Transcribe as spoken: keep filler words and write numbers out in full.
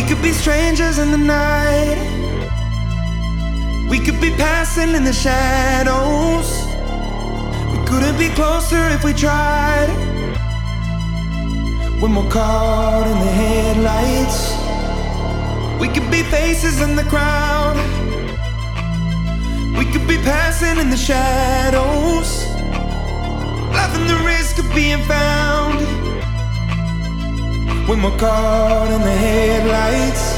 could be strangers in the night. We could be passing in the shadows. We couldn't be closer if we tried. When we're caught in the headlights, we could be faces in the crowd. We could be passing in the shadows, laughing the risk of being found. When we're caught in the headlights,